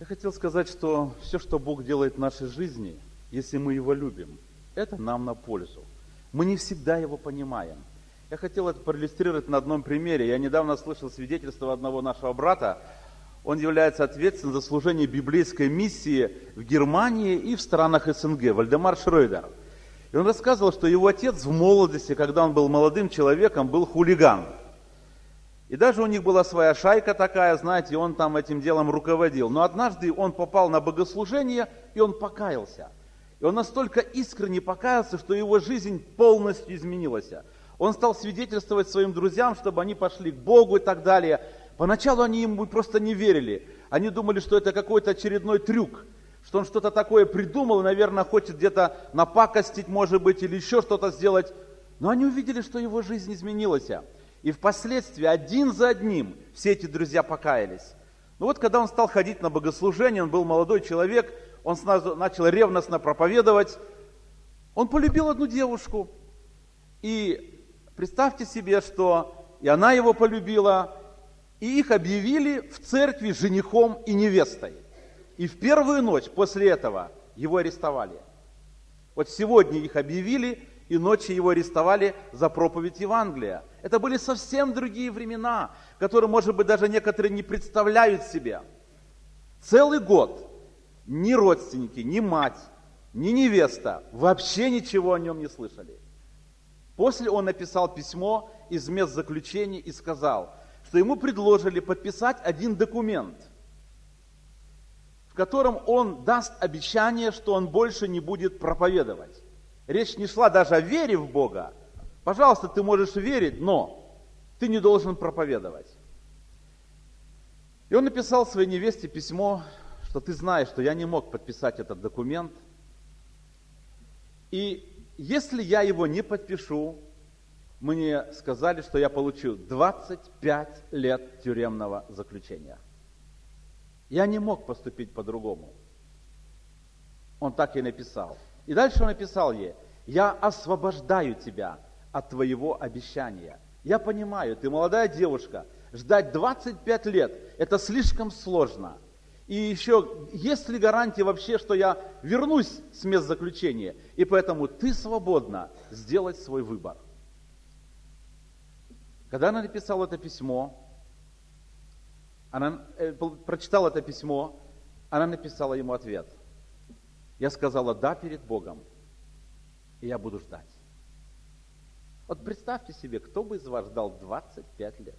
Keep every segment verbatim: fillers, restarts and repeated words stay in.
Я хотел сказать, что все, что Бог делает в нашей жизни, если мы Его любим, это нам на пользу. Мы не всегда Его понимаем. Я хотел это проиллюстрировать на одном примере. Я недавно слышал свидетельство одного нашего брата. Он является ответственным за служение библейской миссии в Германии и в странах СНГ, Вальдемар Шройдер. И он рассказывал, что его отец в молодости, когда он был молодым человеком, был хулиган. И даже у них была своя шайка такая, знаете, и он там этим делом руководил. Но однажды он попал на богослужение, и он покаялся. И он настолько искренне покаялся, что его жизнь полностью изменилась. Он стал свидетельствовать своим друзьям, чтобы они пошли к Богу и так далее. Поначалу они ему просто не верили. Они думали, что это какой-то очередной трюк, что он что-то такое придумал и, наверное, хочет где-то напакостить, может быть, или еще что-то сделать. Но они увидели, что его жизнь изменилась. И впоследствии один за одним все эти друзья покаялись. Но вот когда он стал ходить на богослужение, он был молодой человек, он сразу начал ревностно проповедовать. Он полюбил одну девушку. И представьте себе, что и она его полюбила, и их объявили в церкви женихом и невестой. И в первую ночь после этого его арестовали. Вот сегодня их объявили, и ночью его арестовали за проповедь Евангелия. Это были совсем другие времена, которые, может быть, даже некоторые не представляют себе. Целый год ни родственники, ни мать, ни невеста вообще ничего о нем не слышали. После он написал письмо из мест заключения и сказал, что ему предложили подписать один документ, в котором он даст обещание, что он больше не будет проповедовать. Речь не шла даже о вере в Бога. Пожалуйста, ты можешь верить, но ты не должен проповедовать. И он написал своей невесте письмо, что ты знаешь, что я не мог подписать этот документ. И если я его не подпишу, мне сказали, что я получу двадцать пять лет тюремного заключения. Я не мог поступить по-другому. Он так и написал. И дальше он написал ей, я освобождаю тебя от твоего обещания. Я понимаю, ты молодая девушка, ждать двадцать пять лет, это слишком сложно. И еще, есть ли гарантия вообще, что я вернусь с мест заключения? И поэтому ты свободна сделать свой выбор. Когда она написала это письмо, она э, прочитала это письмо, она написала ему ответ. Я сказала «да» перед Богом, и я буду ждать. Вот представьте себе, кто бы из вас ждал двадцать пять лет?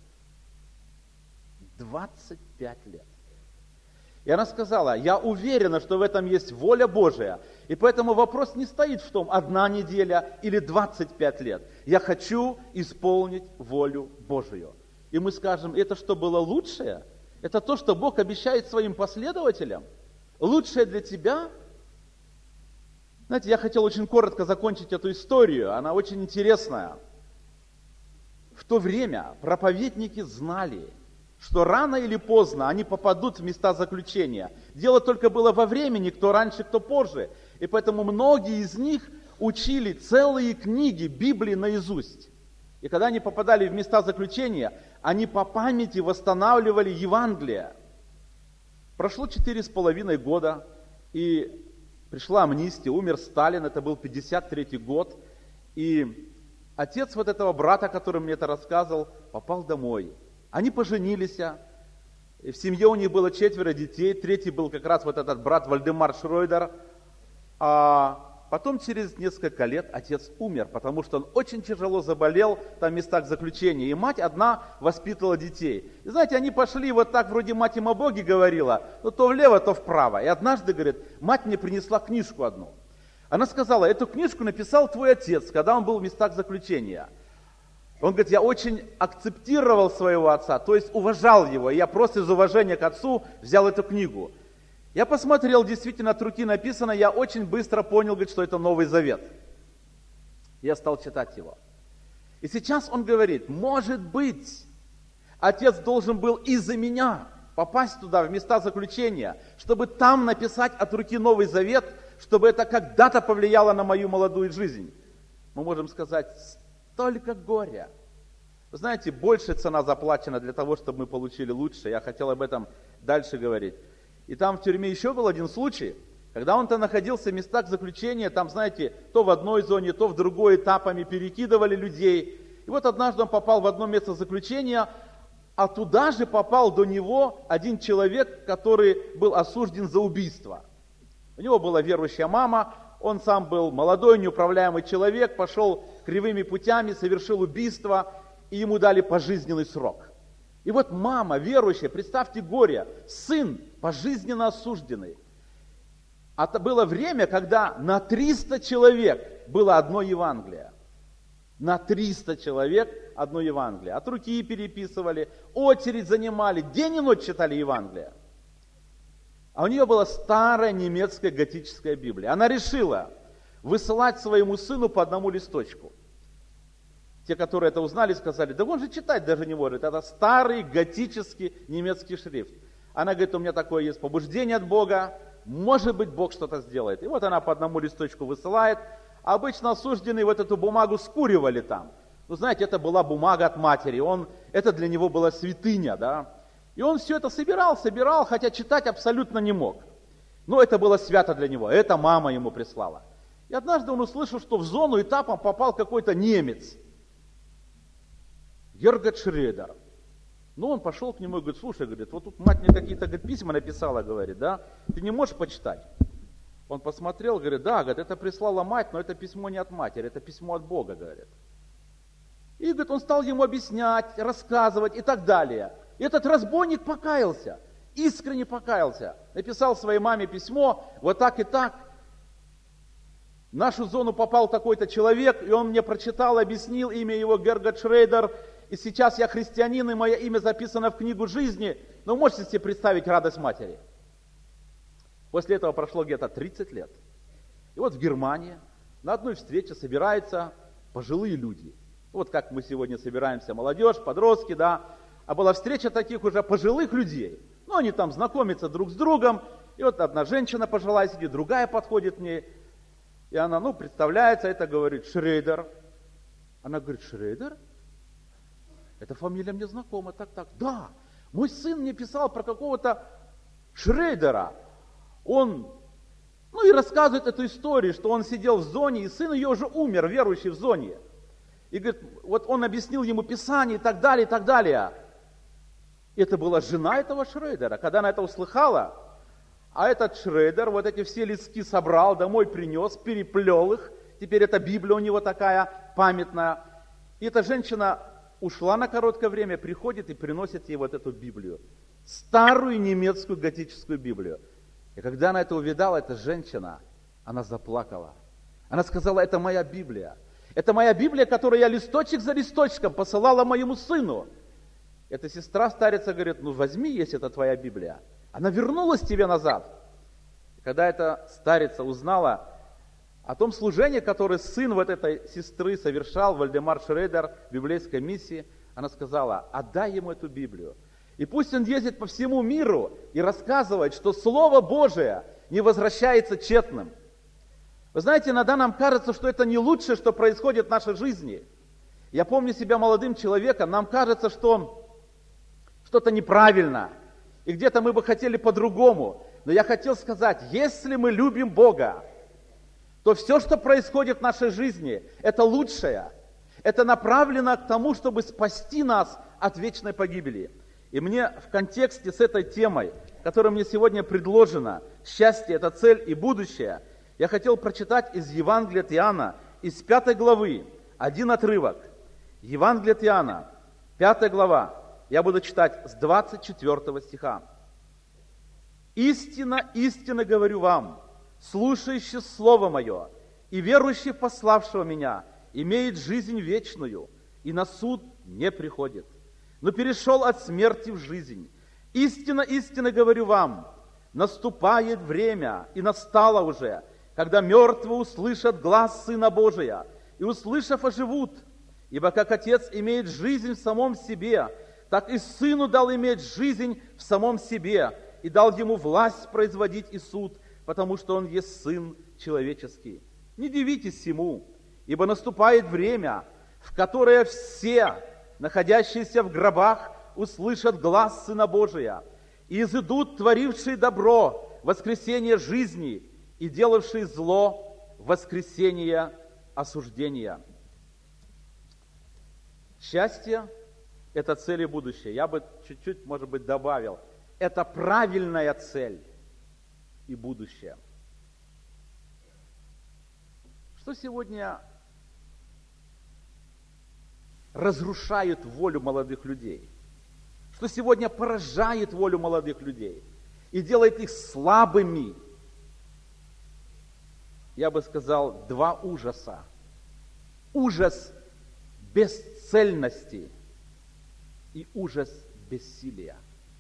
двадцать пять лет. И она сказала, я уверена, что в этом есть воля Божия. И поэтому вопрос не стоит в том, одна неделя или двадцать пять лет. Я хочу исполнить волю Божию. И мы скажем, это что было лучшее? Это то, что Бог обещает своим последователям? Лучшее для тебя? Знаете, я хотел очень коротко закончить эту историю. Она очень интересная. В то время проповедники знали, что рано или поздно они попадут в места заключения. Дело только было во времени, кто раньше, кто позже. И поэтому многие из них учили целые книги Библии наизусть. И когда они попадали в места заключения, они по памяти восстанавливали Евангелие. Прошло четыре с половиной года, и пришла амнистия, умер Сталин, это был пятьдесят третий год. И отец вот этого брата, который мне это рассказывал, попал домой. Они поженились, и в семье у них было четверо детей, третий был как раз вот этот брат Вальдемар Шройдер. А потом через несколько лет отец умер, потому что он очень тяжело заболел там в местах заключения, и мать одна воспитывала детей. И знаете, они пошли вот так, вроде мать им о Боге говорила, ну то влево, то вправо. И однажды, говорит, мать мне принесла книжку одну. Она сказала, эту книжку написал твой отец, когда он был в местах заключения. Он говорит, я очень акцептировал своего отца, то есть уважал его. И я просто из уважения к отцу взял эту книгу. Я посмотрел, действительно от руки написано, я очень быстро понял, говорит, что это Новый Завет. Я стал читать его. И сейчас он говорит, может быть, отец должен был из-за меня попасть туда, в места заключения, чтобы там написать от руки Новый Завет, чтобы это когда-то повлияло на мою молодую жизнь. Мы можем сказать, столько горя. Вы знаете, больше цена заплачена для того, чтобы мы получили лучше. Я хотел об этом дальше говорить. И там в тюрьме еще был один случай, когда он-то находился в местах заключения, там, знаете, то в одной зоне, то в другой, этапами перекидывали людей. И вот однажды он попал в одно место заключения, а туда же попал до него один человек, который был осужден за убийство. У него была верующая мама, он сам был молодой, неуправляемый человек, пошел кривыми путями, совершил убийство, и ему дали пожизненный срок. И вот мама, верующая, представьте горе, сын пожизненно осужденный. А это было время, когда на триста человек было одно Евангелие. На триста человек одно Евангелие. От руки переписывали, очередь занимали, день и ночь читали Евангелие. А у нее была старая немецкая готическая Библия. Она решила высылать своему сыну по одному листочку. Те, которые это узнали, сказали, да он же читать даже не может. Это старый готический немецкий шрифт. Она говорит, у меня такое есть побуждение от Бога, может быть, Бог что-то сделает. И вот она по одному листочку высылает. А обычно осужденные вот эту бумагу скуривали там. Ну, знаете, это была бумага от матери, он, это для него была святыня, да. И он все это собирал, собирал, хотя читать абсолютно не мог. Но это было свято для него, это мама ему прислала. И однажды он услышал, что в зону этапом попал какой-то немец. Гергот Шредер. Ну, он пошел к нему и говорит, слушай, говорит, вот тут мать мне какие-то говорит, письма написала, говорит, да, ты не можешь почитать? Он посмотрел, говорит, да, говорит, это прислала мать, но это письмо не от матери, это письмо от Бога, говорит. И, говорит, он стал ему объяснять, рассказывать и так далее. И этот разбойник покаялся, искренне покаялся. Написал своей маме письмо, вот так и так. В нашу зону попал такой-то человек, и он мне прочитал, объяснил имя его Гергот Шредер. И сейчас я христианин, и мое имя записано в книгу жизни. Но можете себе представить радость матери? После этого прошло где-то тридцать лет. И вот в Германии на одной встрече собираются пожилые люди. Вот как мы сегодня собираемся, молодежь, подростки, да. А была встреча таких уже пожилых людей. Ну, они там знакомятся друг с другом. И вот одна женщина пожилая сидит, другая подходит к ней. И она, ну, представляется, это говорит Шредер. Она говорит, Шредер? Эта фамилия мне знакома. Так, так, да. Мой сын мне писал про какого-то Шредера. Он, ну и рассказывает эту историю, что он сидел в зоне, и сын ее уже умер, верующий в зоне. И говорит, вот он объяснил ему Писание и так далее, и так далее. Это была жена этого Шредера. Когда она это услыхала, а этот Шредер вот эти все листки собрал, домой принес, переплел их. Теперь эта Библия у него такая памятная. И эта женщина ушла на короткое время, приходит и приносит ей вот эту Библию. Старую немецкую готическую Библию. И когда она это увидала, эта женщина, она заплакала. Она сказала, это моя Библия. Это моя Библия, которую я листочек за листочком посылала моему сыну. Эта сестра старица говорит, ну возьми, если это твоя Библия. Она вернулась тебе назад. И когда эта старица узнала о том служении, которое сын вот этой сестры совершал, Вальдемар Шредер, в библейской миссии, она сказала, отдай ему эту Библию. И пусть он ездит по всему миру и рассказывает, что Слово Божие не возвращается тщетным. Вы знаете, иногда нам кажется, что это не лучшее, что происходит в нашей жизни. Я помню себя молодым человеком, нам кажется, что что-то неправильно, и где-то мы бы хотели по-другому. Но я хотел сказать, если мы любим Бога, то все, что происходит в нашей жизни, это лучшее. Это направлено к тому, чтобы спасти нас от вечной погибели. И мне в контексте с этой темой, которая мне сегодня предложена, счастье – это цель и будущее, я хотел прочитать из Евангелия от Иоанна, из пятой главы, один отрывок. Евангелие от Иоанна, пятая глава, я буду читать с двадцать четвёртого стиха. «Истинно, истинно говорю вам, слушающий Слово Мое и верующий в пославшего Меня имеет жизнь вечную, и на суд не приходит, но перешел от смерти в жизнь. Истинно, истинно говорю вам, наступает время, и настало уже, когда мертвые услышат глас Сына Божия, и, услышав, оживут. Ибо как Отец имеет жизнь в самом себе, так и Сыну дал иметь жизнь в самом себе, и дал Ему власть производить и суд, потому что Он есть Сын человеческий. Не дивитесь сему, ибо наступает время, в которое все, находящиеся в гробах, услышат глас Сына Божия, И изыдут творившие добро воскресение жизни и делавшие зло воскресение осуждения. Счастье – это цель и будущее. Я бы чуть-чуть, может быть, добавил. Это правильная цель и будущее. Что сегодня разрушает волю молодых людей? Что сегодня поражает волю молодых людей и делает их слабыми? Я бы сказал, два ужаса. Ужас бесцельности и ужас бессилия.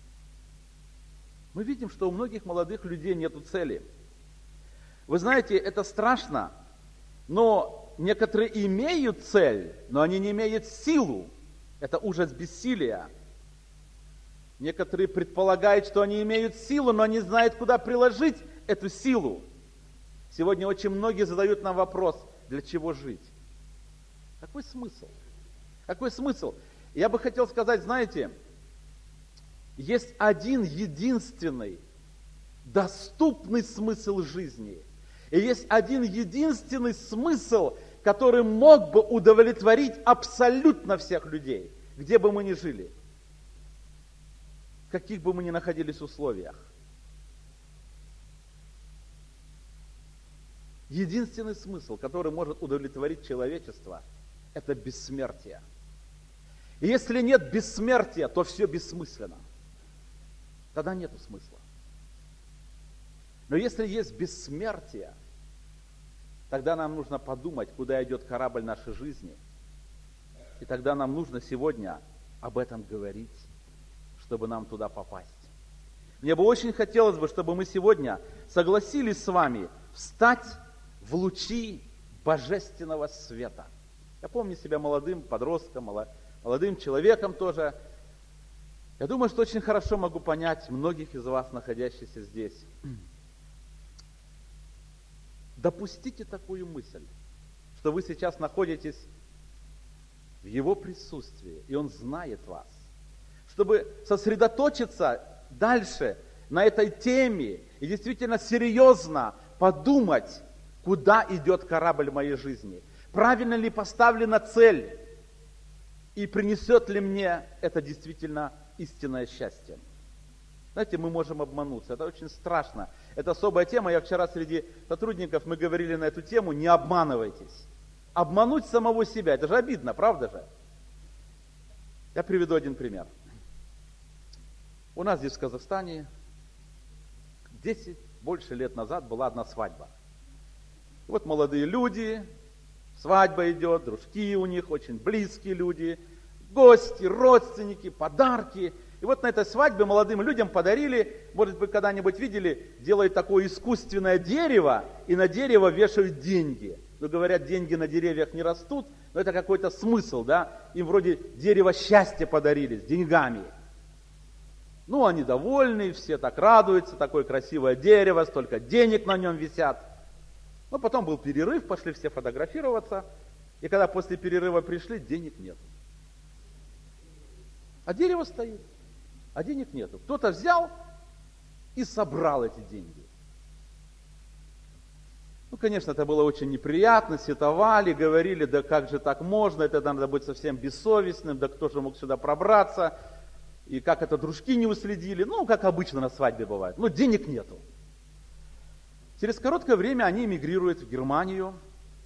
Мы видим, что у многих молодых людей нет цели. Вы знаете, это страшно, но некоторые имеют цель, но они не имеют силу. Это ужас бессилия. Некоторые предполагают, что они имеют силу, но они не знают, куда приложить эту силу. Сегодня очень многие задают нам вопрос, для чего жить? Какой смысл? Какой смысл? Я бы хотел сказать, знаете, есть один единственный доступный смысл жизни. И есть один единственный смысл, который мог бы удовлетворить абсолютно всех людей, где бы мы ни жили, в каких бы мы ни находились условиях. Единственный смысл, который может удовлетворить человечество, это бессмертие. И если нет бессмертия, то все бессмысленно. Тогда нету смысла. Но если есть бессмертие, тогда нам нужно подумать, куда идет корабль нашей жизни. И тогда нам нужно сегодня об этом говорить, чтобы нам туда попасть. Мне бы очень хотелось бы, чтобы мы сегодня согласились с вами встать в лучи божественного света. Я помню себя молодым подростком, молодым человеком тоже. Я думаю, что очень хорошо могу понять многих из вас, находящихся здесь. Допустите такую мысль, что вы сейчас находитесь в Его присутствии, и Он знает вас. Чтобы сосредоточиться дальше на этой теме и действительно серьезно подумать, куда идет корабль моей жизни. Правильно ли поставлена цель? И принесет ли мне это действительно истинное счастье? Знаете, мы можем обмануться. Это очень страшно. Это особая тема. Я вчера среди сотрудников, мы говорили на эту тему, не обманывайтесь. Обмануть самого себя, это же обидно, правда же? Я приведу один пример. У нас здесь в Казахстане десять, больше лет назад была одна свадьба. И вот молодые люди, свадьба идет, дружки у них, очень близкие люди, гости, родственники, подарки. И вот на этой свадьбе молодым людям подарили, может быть, когда-нибудь видели, делают такое искусственное дерево, и на дерево вешают деньги. Ну, говорят, деньги на деревьях не растут, но это какой-то смысл, да? Им вроде дерево счастья подарили с деньгами. Ну, они довольны, все так радуются, такое красивое дерево, столько денег на нем висят. Но потом был перерыв, пошли все фотографироваться, и когда после перерыва пришли, денег нет. А дерево стоит, а денег нету. Кто-то взял и собрал эти деньги. Ну, конечно, это было очень неприятно, сетовали, говорили, да как же так можно, это надо быть совсем бессовестным, да кто же мог сюда пробраться, и как это дружки не уследили, ну, как обычно на свадьбе бывает, но денег нету. Через короткое время они эмигрируют в Германию,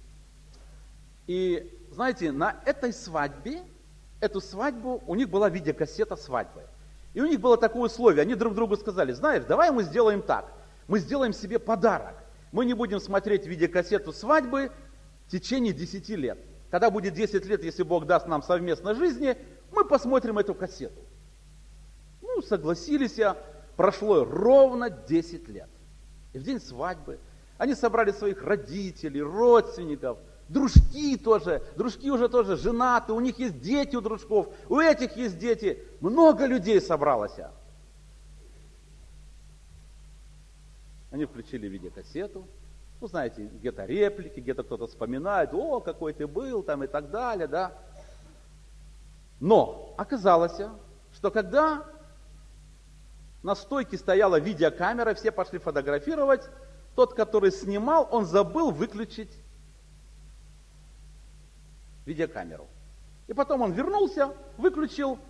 и, знаете, на этой свадьбе, эту свадьбу, у них была видеокассета свадьбы. И у них было такое условие, они друг другу сказали, знаешь, давай мы сделаем так, мы сделаем себе подарок. Мы не будем смотреть видеокассету свадьбы в течение десяти лет. Когда будет десять лет, если Бог даст нам совместной жизни, мы посмотрим эту кассету. Ну, согласились, прошло ровно десять лет. И в день свадьбы они собрали своих родителей, родственников, дружки тоже, дружки уже тоже женаты, у них есть дети у дружков, у этих есть дети, много людей собралось. Они включили видеокассету, ну, знаете, где-то реплики, где-то кто-то вспоминает, о, какой ты был, там и так далее, да. Но оказалось, что когда На стойке стояла видеокамера, все пошли фотографировать. Тот, который снимал, он забыл выключить видеокамеру. И потом он вернулся, выключил.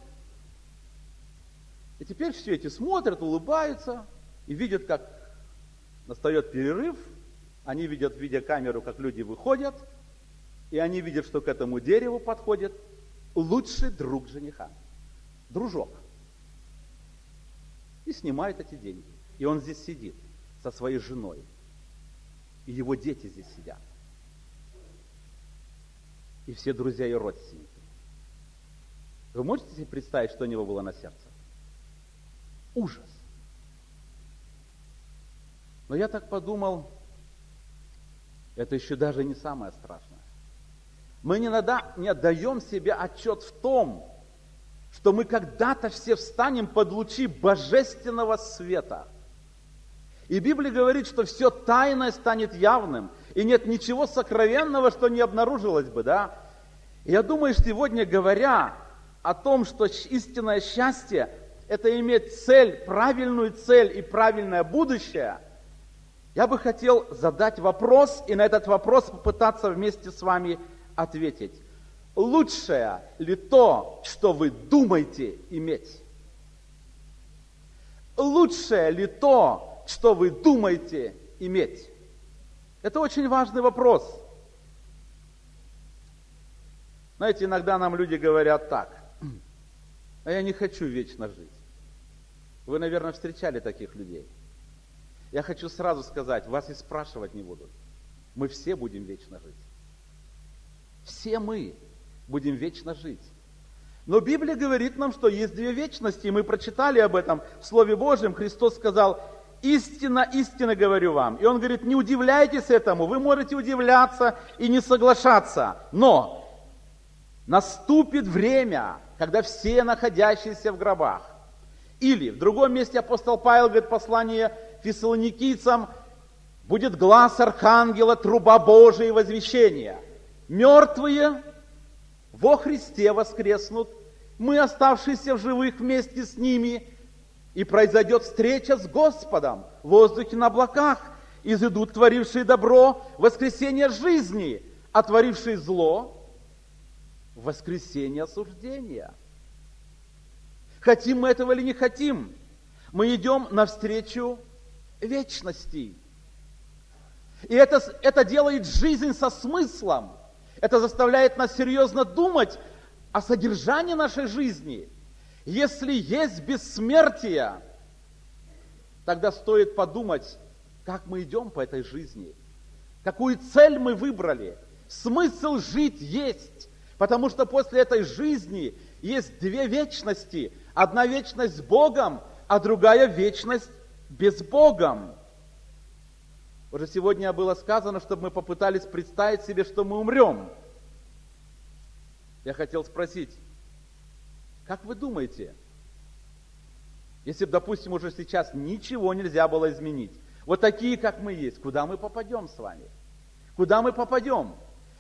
И теперь все эти смотрят, улыбаются и видят, как настает перерыв. Они видят в видеокамеру, как люди выходят. И они видят, что к этому дереву подходит лучший друг жениха. Дружок. И снимает эти деньги. И он здесь сидит со своей женой. И его дети здесь сидят. И все друзья и родственники. Вы можете себе представить, что у него было на сердце? Ужас. Но я так подумал, это еще даже не самое страшное. Мы не, нада, не отдаем себе отчет в том, что мы когда-то все встанем под лучи божественного света. И Библия говорит, что все тайное станет явным, и нет ничего сокровенного, что не обнаружилось бы, да? И я думаю, что сегодня, говоря о том, что истинное счастье – это иметь цель, правильную цель и правильное будущее, я бы хотел задать вопрос, и на этот вопрос попытаться вместе с вами ответить. Лучшее ли то, что вы думаете иметь? Лучшее ли то, что вы думаете иметь? Это очень важный вопрос. Знаете, иногда нам люди говорят так: а я не хочу вечно жить. Вы, наверное, встречали таких людей. Я хочу сразу сказать, вас и спрашивать не будут. Мы все будем вечно жить. Все мы будем вечно жить. Но Библия говорит нам, что есть две вечности, и мы прочитали об этом в Слове Божьем. Христос сказал: истинно, истинно говорю вам. И Он говорит, не удивляйтесь этому, вы можете удивляться и не соглашаться. Но наступит время, когда все находящиеся в гробах. Или в другом месте апостол Павел говорит, послание фессалоникийцам, будет глас архангела, труба Божия и возвещение. Мертвые во Христе воскреснут, мы, оставшиеся в живых, вместе с ними, и произойдет встреча с Господом в воздухе на облаках. Изыдут творившие добро воскресение жизни, а творившие зло воскресение осуждения. Хотим мы этого или не хотим, мы идем навстречу вечности. И это, это делает жизнь со смыслом. Это заставляет нас серьезно думать о содержании нашей жизни. Если есть бессмертие, тогда стоит подумать, как мы идем по этой жизни, какую цель мы выбрали. Смысл жить есть, потому что после этой жизни есть две вечности. Одна вечность с Богом, а другая вечность без Богом. Уже сегодня было сказано, чтобы мы попытались представить себе, что мы умрем. Я хотел спросить, как вы думаете, если бы, допустим, уже сейчас ничего нельзя было изменить, вот такие, как мы есть, куда мы попадем с вами? Куда мы попадем?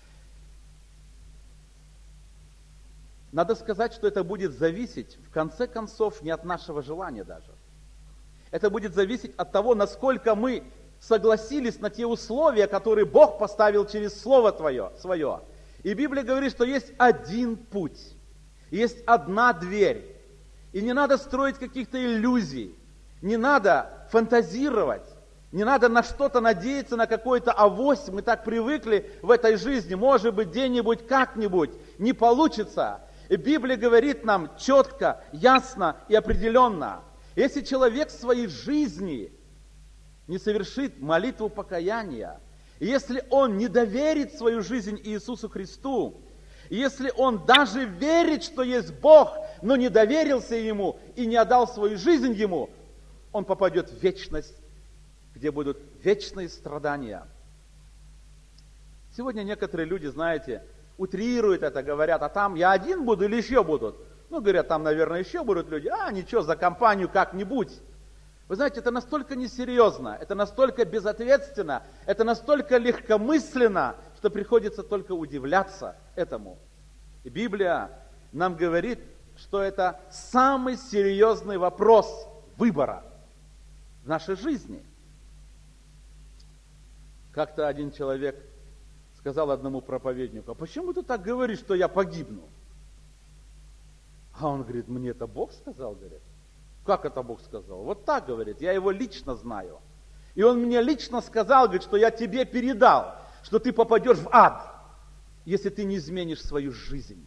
Надо сказать, что это будет зависеть, в конце концов, не от нашего желания даже. Это будет зависеть от того, насколько мы согласились на те условия, которые Бог поставил через Слово Твое, свое. И Библия говорит, что есть один путь, есть одна дверь. И не надо строить каких-то иллюзий, не надо фантазировать, не надо на что-то надеяться, на какой-то авось. Мы так привыкли в этой жизни, может быть, где-нибудь, как-нибудь, не получится. И Библия говорит нам четко, ясно и определенно. Если человек в своей жизни не совершит молитву покаяния, если он не доверит свою жизнь Иисусу Христу, если он даже верит, что есть Бог, но не доверился Ему и не отдал свою жизнь Ему, он попадет в вечность, где будут вечные страдания. Сегодня некоторые люди, знаете, утрируют это, говорят, а там я один буду или еще будут? Ну, говорят, там, наверное, еще будут люди. А, ничего, за компанию как-нибудь. Вы знаете, это настолько несерьезно, это настолько безответственно, это настолько легкомысленно, что приходится только удивляться этому. И Библия нам говорит, что это самый серьезный вопрос выбора в нашей жизни. Как-то один человек сказал одному проповеднику: а почему ты так говоришь, что я погибну? А он говорит: мне это Бог сказал, говорит. Как это Бог сказал? Вот так, говорит, я его лично знаю. И он мне лично сказал, говорит, что я тебе передал, что ты попадешь в ад, если ты не изменишь свою жизнь.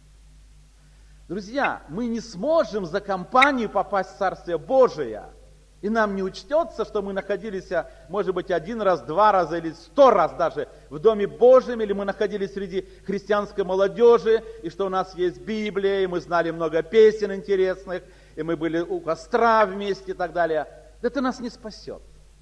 Друзья, мы не сможем за компанию попасть в Царствие Божие, и нам не учтется, что мы находились, может быть, один раз, два раза или сто раз даже в Доме Божьем, или мы находились среди христианской молодежи, и что у нас есть Библия, и мы знали много песен интересных, и мы были у костра вместе и так далее. Это нас не спасет.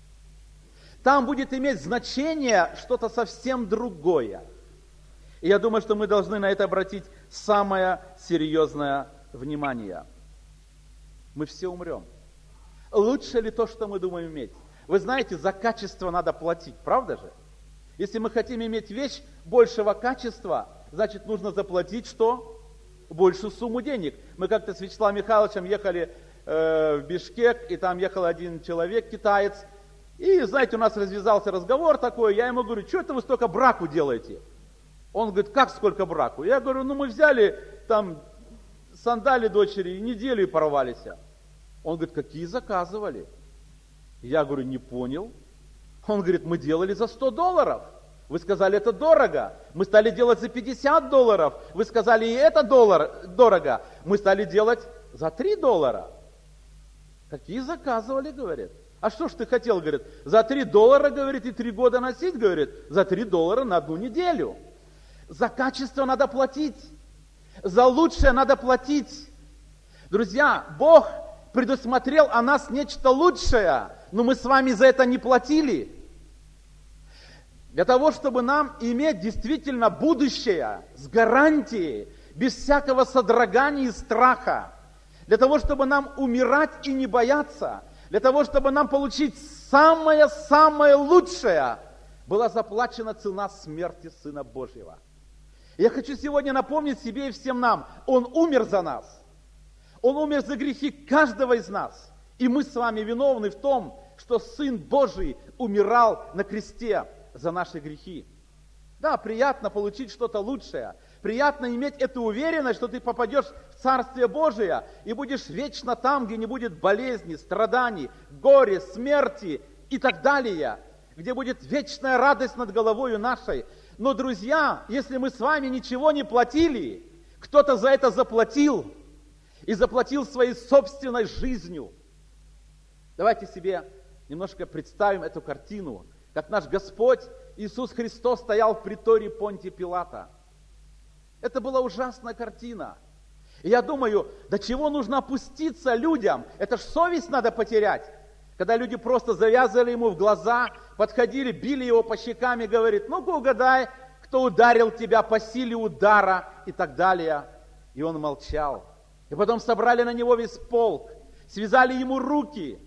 Там будет иметь значение что-то совсем другое. И я думаю, что мы должны на это обратить самое серьезное внимание. Мы все умрем. Лучше ли то, что мы думаем иметь? Вы знаете, за качество надо платить, правда же? Если мы хотим иметь вещь большего качества, значит, нужно заплатить что? Большую сумму денег. Мы как-то с Вячеславом Михайловичем ехали э, в Бишкек, и там ехал один человек, китаец. И, знаете, у нас развязался разговор такой, я ему говорю: что это вы столько браку делаете? Он говорит: как сколько браку? Я говорю: ну мы взяли там сандали дочери, и неделю и порвались. Он говорит: какие заказывали? Я говорю: не понял. Он говорит: мы делали за сто долларов. Вы сказали, это дорого. Мы стали делать за пятьдесят долларов. Вы сказали, и это доллар, дорого. Мы стали делать за три доллара. Какие заказывали, говорит. А что ж ты хотел, говорит, за три доллара, говорит, и три года носить, говорит, за три доллара на одну неделю. За качество надо платить. За лучшее надо платить. Друзья, Бог предусмотрел о нас нечто лучшее, но мы с вами за это не платили. Для того, чтобы нам иметь действительно будущее с гарантией, без всякого содрогания и страха, для того, чтобы нам умирать и не бояться, для того, чтобы нам получить самое-самое лучшее, была заплачена цена смерти Сына Божьего. Я хочу сегодня напомнить себе и всем нам: Он умер за нас. Он умер за грехи каждого из нас. И мы с вами виновны в том, что Сын Божий умирал на кресте за наши грехи. Да, приятно получить что-то лучшее. Приятно иметь эту уверенность, что ты попадешь в Царствие Божие и будешь вечно там, где не будет болезни, страданий, горя, смерти и так далее, где будет вечная радость над головою нашей. Но, друзья, если мы с вами ничего не платили, кто-то за это заплатил, и заплатил своей собственной жизнью. Давайте себе немножко представим эту картину, как наш Господь Иисус Христос стоял в притории Понтия Пилата. Это была ужасная картина. И я думаю, до чего нужно опуститься людям? Это ж совесть надо потерять. Когда люди просто завязывали ему в глаза, подходили, били его по щекам и говорит: ну-ка угадай, кто ударил тебя по силе удара и так далее. И он молчал. И потом собрали на него весь полк, связали ему руки,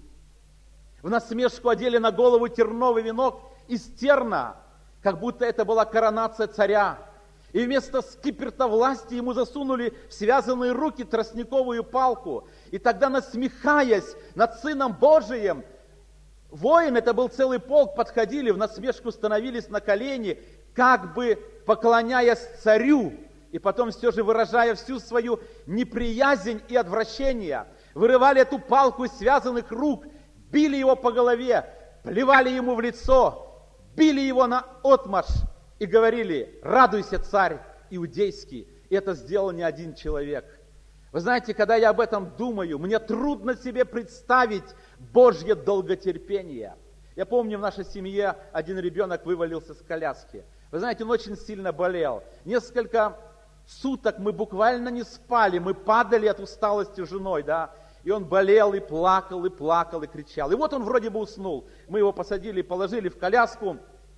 в насмешку одели на голову терновый венок из терна, как будто это была коронация царя. И вместо скиперта власти ему засунули в связанные руки тростниковую палку. И тогда, насмехаясь над Сыном Божиим, воины, это был целый полк, подходили, в насмешку становились на колени, как бы поклоняясь царю, и потом все же выражая всю свою неприязнь и отвращение, вырывали эту палку из связанных рук, били его по голове, плевали ему в лицо, били его на отмашь и говорили: радуйся, царь иудейский. И это сделал не один человек. Вы знаете, когда я об этом думаю, мне трудно себе представить Божье долготерпение. Я помню, в нашей семье один ребенок вывалился с коляски. Вы знаете, он очень сильно болел. Несколько суток мы буквально не спали, мы падали от усталости с женой, да, и он болел, и плакал, и плакал, и кричал. И вот он вроде бы уснул. Мы его посадили, положили в коляску,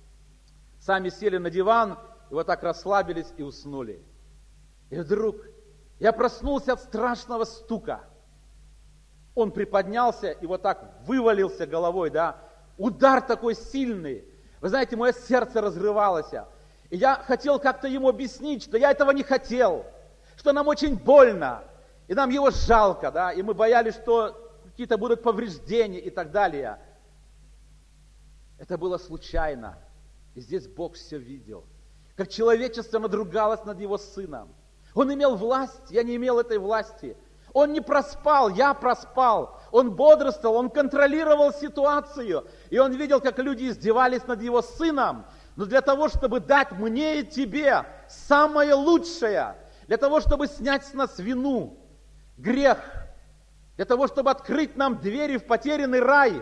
сами сели на диван, и вот так расслабились и уснули. И вдруг я проснулся от страшного стука. Он приподнялся и вот так вывалился головой, да, удар такой сильный. Вы знаете, мое сердце разрывалось. И я хотел как-то ему объяснить, что я этого не хотел, что нам очень больно, и нам его жалко, да, и мы боялись, что какие-то будут повреждения и так далее. Это было случайно. И здесь Бог все видел. Как человечество надругалось над его сыном. Он имел власть, я не имел этой власти. Он не проспал, я проспал. Он бодрствовал, он контролировал ситуацию. И он видел, как люди издевались над его сыном. Но для того, чтобы дать мне и тебе самое лучшее, для того, чтобы снять с нас вину, грех, для того, чтобы открыть нам двери в потерянный рай,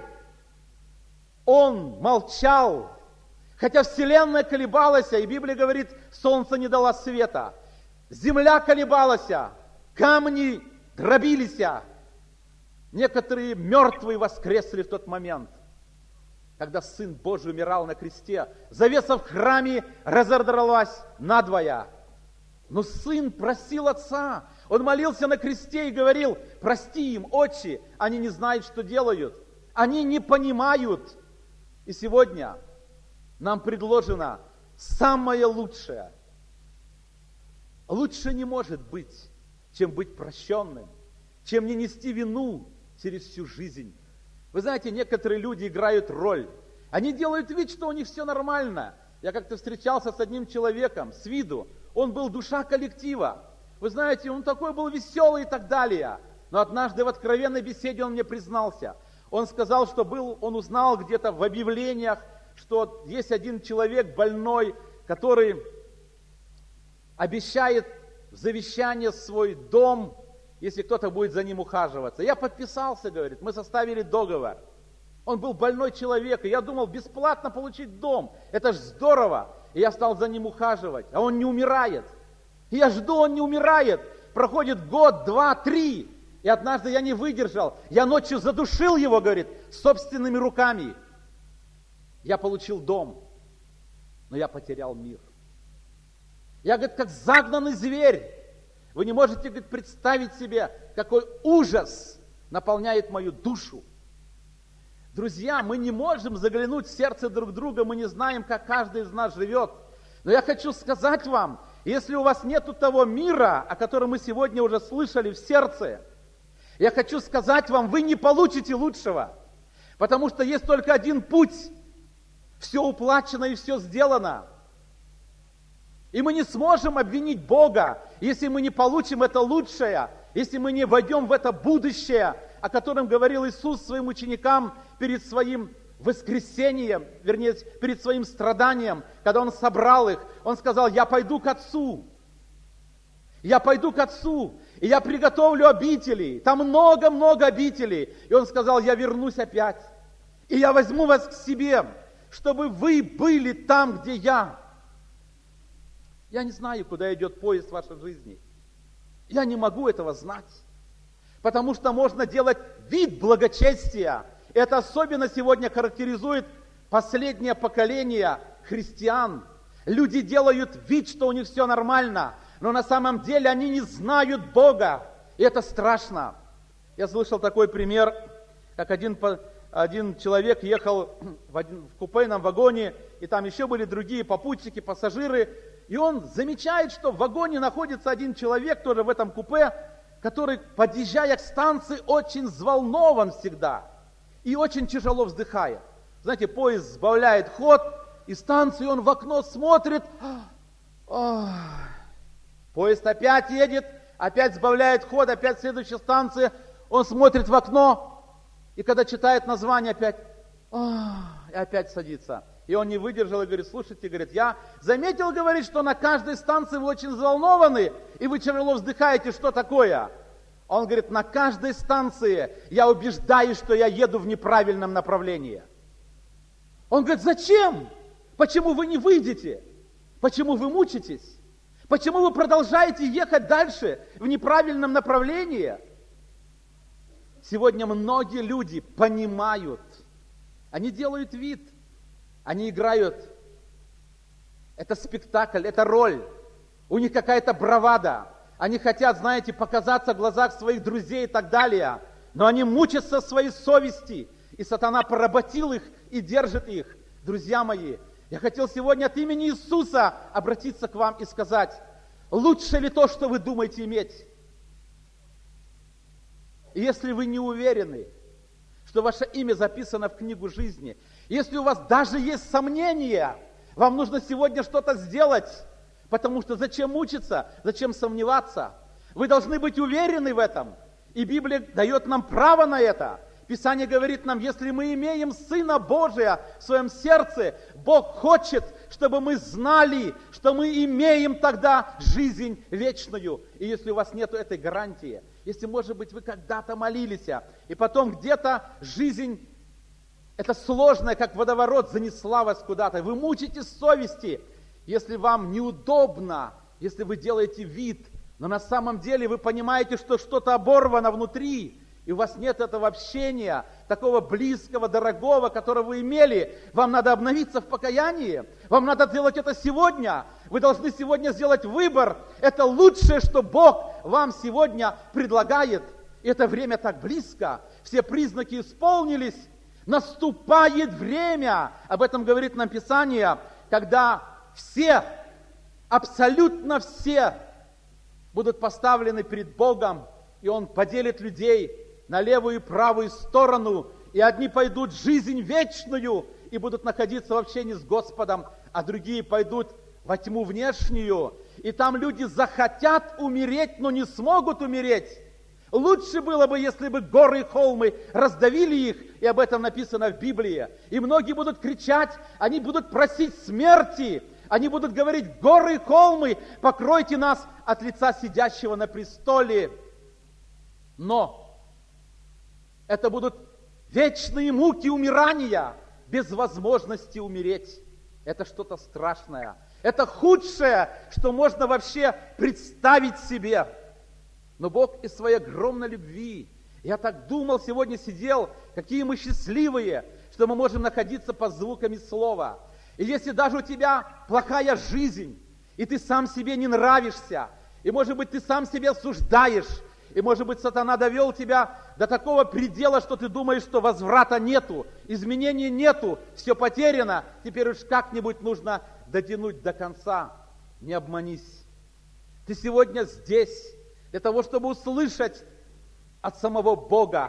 он молчал. Хотя вселенная колебалась, и Библия говорит, солнце не дало света. Земля колебалась, камни дробились. Некоторые мертвые воскресли в тот момент, когда Сын Божий умирал на кресте. Завеса в храме разорвалась надвое. Но Сын просил Отца. Он молился на кресте и говорил: прости им, Отче, они не знают, что делают. Они не понимают. И сегодня нам предложено самое лучшее. Лучше не может быть, чем быть прощенным, чем не нести вину через всю жизнь. Вы знаете, некоторые люди играют роль. Они делают вид, что у них все нормально. Я как-то встречался с одним человеком, с виду. Он был душа коллектива. Вы знаете, он такой был веселый и так далее. Но однажды в откровенной беседе он мне признался. Он сказал, что был, он узнал где-то в объявлениях, что есть один человек больной, который обещает в завещание свой дом, если кто-то будет за ним ухаживаться. Я подписался, говорит, мы составили договор. Он был больной человек, и я думал, бесплатно получить дом. Это ж здорово. И я стал за ним ухаживать, а он не умирает. И я жду, он не умирает. Проходит год, два, три. И однажды я не выдержал. Я ночью задушил его, говорит, собственными руками. Я получил дом, но я потерял мир. Я, говорит, как загнанный зверь. Вы не можете, говорит, представить себе, какой ужас наполняет мою душу. Друзья, мы не можем заглянуть в сердце друг друга, мы не знаем, как каждый из нас живет. Но я хочу сказать вам, если у вас нету того мира, о котором мы сегодня уже слышали в сердце, я хочу сказать вам, вы не получите лучшего. Потому что есть только один путь. Все уплачено и все сделано. И мы не сможем обвинить Бога, если мы не получим это лучшее, если мы не войдем в это будущее, о котором говорил Иисус своим ученикам перед своим воскресением, вернее, перед своим страданием, когда Он собрал их. Он сказал: я пойду к Отцу. Я пойду к Отцу, и я приготовлю обители. Там много-много обителей. И Он сказал: я вернусь опять. И я возьму вас к себе, чтобы вы были там, где я. Я не знаю, куда идет поезд в вашей жизни. Я не могу этого знать. Потому что можно делать вид благочестия. Это особенно сегодня характеризует последнее поколение христиан. Люди делают вид, что у них все нормально, но на самом деле они не знают Бога. И это страшно. Я слышал такой пример, как один, один человек ехал в, один, в купейном вагоне, и там еще были другие попутчики, пассажиры, и он замечает, что в вагоне находится один человек, тоже в этом купе, который, подъезжая к станции, очень взволнован всегда и очень тяжело вздыхает. Знаете, поезд сбавляет ход, и станцию он в окно смотрит. Ох. Поезд опять едет, опять сбавляет ход, опять следующая станция. Он смотрит в окно, и когда читает название, опять, ох, и опять садится. И он не выдержал и говорит: слушайте, говорит, я заметил, говорит, что на каждой станции вы очень взволнованы, и вы тяжело вздыхаете, что такое? Он говорит: на каждой станции я убеждаюсь, что я еду в неправильном направлении. Он говорит: зачем? Почему вы не выйдете? Почему вы мучитесь? Почему вы продолжаете ехать дальше в неправильном направлении? Сегодня многие люди понимают, они делают вид, они играют. Это спектакль, это роль. У них какая-то бравада. Они хотят, знаете, показаться в глазах своих друзей и так далее. Но они мучатся своей совести. И сатана поработил их и держит их. Друзья мои, я хотел сегодня от имени Иисуса обратиться к вам и сказать: лучше ли то, что вы думаете иметь? И если вы не уверены, что ваше имя записано в книгу жизни. Если у вас даже есть сомнения, вам нужно сегодня что-то сделать, потому что зачем мучиться, зачем сомневаться? Вы должны быть уверены в этом, и Библия дает нам право на это. Писание говорит нам, если мы имеем Сына Божия в своем сердце, Бог хочет, чтобы мы знали, что мы имеем тогда жизнь вечную. И если у вас нет этой гарантии, если, может быть, вы когда-то молились, и потом где-то жизнь, это сложная, как водоворот, занесла вас куда-то, вы мучаетесь совести, если вам неудобно, если вы делаете вид, но на самом деле вы понимаете, что что-то оборвано внутри, и у вас нет этого общения, такого близкого, дорогого, которого вы имели, вам надо обновиться в покаянии, вам надо делать это сегодня, вы должны сегодня сделать выбор, это лучшее, что Бог вам сегодня предлагает, и это время так близко, все признаки исполнились, наступает время, об этом говорит нам Писание, когда все, абсолютно все будут поставлены перед Богом, и Он поделит людей на левую и правую сторону, и одни пойдут в жизнь вечную и будут находиться в общении с Господом, а другие пойдут во тьму внешнюю, и там люди захотят умереть, но не смогут умереть. Лучше было бы, если бы горы и холмы раздавили их, и об этом написано в Библии. И многие будут кричать, они будут просить смерти, они будут говорить: горы и холмы, покройте нас от лица сидящего на престоле. Но это будут вечные муки умирания, без возможности умереть. Это что-то страшное. Это худшее, что можно вообще представить себе. Но Бог из своей огромной любви, я так думал, сегодня сидел, какие мы счастливые, что мы можем находиться под звуками Слова. И если даже у тебя плохая жизнь, и ты сам себе не нравишься, и, может быть, ты сам себя осуждаешь, и, может быть, сатана довел тебя до такого предела, что ты думаешь, что возврата нету, изменений нету, все потеряно, теперь уж как-нибудь нужно дотянуть до конца. Не обманись. Ты сегодня здесь для того, чтобы услышать от самого Бога.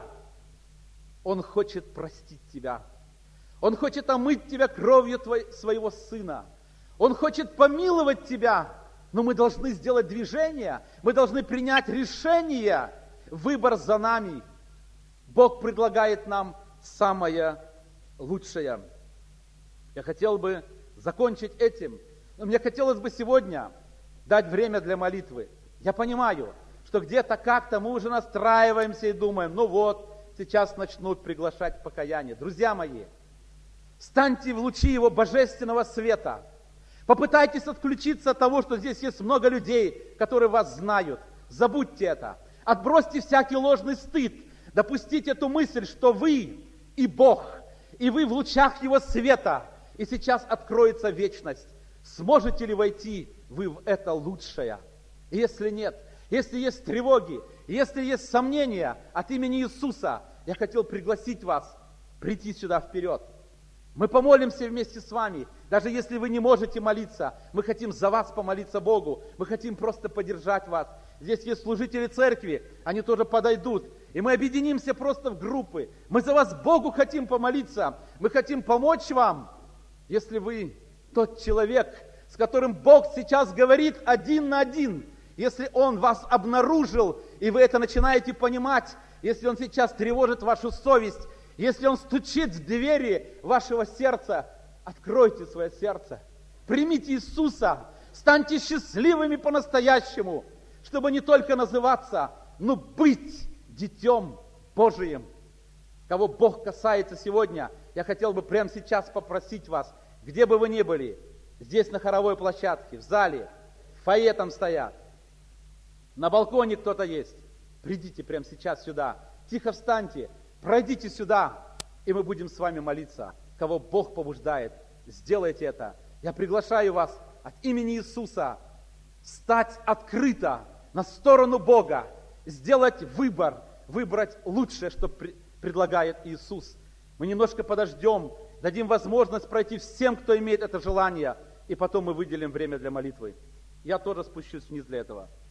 Он хочет простить тебя. Он хочет омыть тебя кровью твоей, своего Сына. Он хочет помиловать тебя. Но мы должны сделать движение, мы должны принять решение, выбор за нами. Бог предлагает нам самое лучшее. Я хотел бы закончить этим, но мне хотелось бы сегодня дать время для молитвы. Я понимаю, что где-то как-то мы уже настраиваемся и думаем, ну вот, сейчас начнут приглашать покаяние. Друзья мои, встаньте в лучи Его божественного света. Попытайтесь отключиться от того, что здесь есть много людей, которые вас знают. Забудьте это. Отбросьте всякий ложный стыд. Допустите эту мысль, что вы и Бог, и вы в лучах Его света, и сейчас откроется вечность. Сможете ли войти вы в это лучшее? Если нет, если есть тревоги, если есть сомнения от имени Иисуса, я хотел пригласить вас прийти сюда вперед. Мы помолимся вместе с вами. Даже если вы не можете молиться, мы хотим за вас помолиться Богу. Мы хотим просто поддержать вас. Здесь есть служители церкви, они тоже подойдут. И мы объединимся просто в группы. Мы за вас Богу хотим помолиться. Мы хотим помочь вам. Если вы тот человек, с которым Бог сейчас говорит один на один, если Он вас обнаружил, и вы это начинаете понимать, если Он сейчас тревожит вашу совесть, если Он стучит в двери вашего сердца, откройте свое сердце, примите Иисуса, станьте счастливыми по-настоящему, чтобы не только называться, но быть детем Божиим. Кого Бог касается сегодня, я хотел бы прямо сейчас попросить вас, где бы вы ни были, здесь на хоровой площадке, в зале, в фойе там стоят, на балконе кто-то есть, придите прямо сейчас сюда, тихо встаньте, пройдите сюда, и мы будем с вами молиться. Кого Бог побуждает, сделайте это. Я приглашаю вас от имени Иисуса стать открыто на сторону Бога, сделать выбор, выбрать лучшее, что при- предлагает Иисус. Мы немножко подождем, дадим возможность пройти всем, кто имеет это желание, и потом мы выделим время для молитвы. Я тоже спущусь вниз для этого.